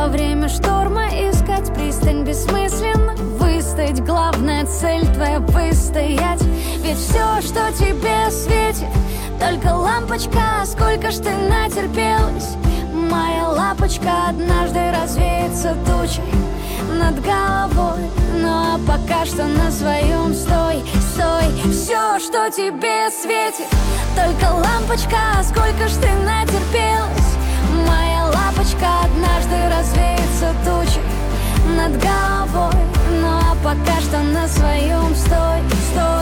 время шторма искать пристань бессмысленно. Выстоять, главная цель твоя выстоять. Ведь все, что тебе светит, только лампочка. Сколько ж ты натерпелась, моя лапочка. Однажды развеется тучей над головой. Ну а пока что на своем стой, стой. Все, что тебе светит, только лампочка. Сколько ж ты натерпелась, моя лапочка. Однажды развеется тучей над головой. Ну а пока что на своем стой, стой.